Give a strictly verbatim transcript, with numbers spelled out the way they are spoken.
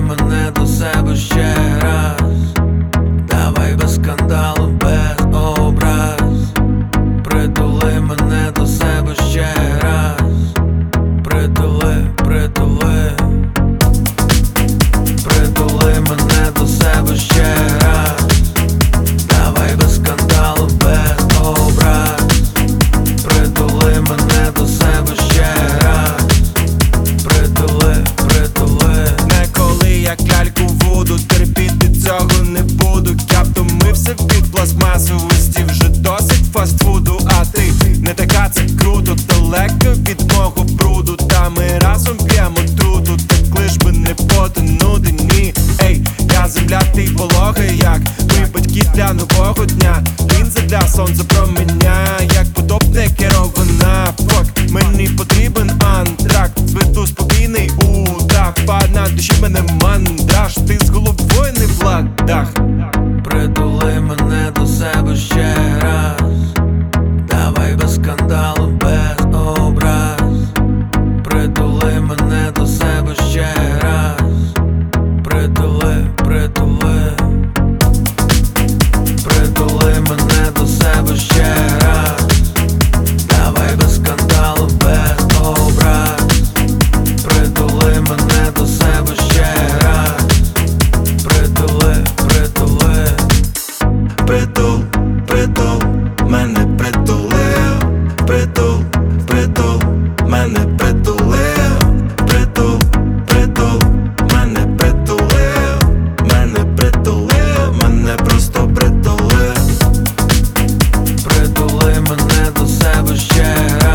мене до себе ще раз. Давай без скандалу, без образ. Притули мене до себе ще раз. Притули, притули. Притули мене до себе ще раз. Давай без скандалу, без образ. Притули мене до себе ще раз. Притули, притули. Не коли як ляльку воду, терпіти цього не буду. Я втомився від пластмасовості, вже досить фастфуду. А ти не така, це круто, далеко від мого бруду. Та ми разом п'ємо труту, так лиш би не потонути, ні. Ей, я земля, ти волога, як ми батьки для нового дня. Лінза для сонця променя, як подобне керована. Фок, мені потрібен антракт, зведу спокійний удар. Пад на душі мене мандраж, ти з головою не в ладах. Притули мене до себе ще раз. Давай без скандалу, без образ. Притули мене до себе ще раз. Притули, притули. Притули мене до себе ще раз. Давай без скандалу, без образ. Притули мене до себе ще раз. Притули, притули. Притул, притул, мене притулив. Притул, притул, мене притулив. Притул, притул, мене притулив. Мене притулив, мене просто притулив. Притули мене до себе ще раз.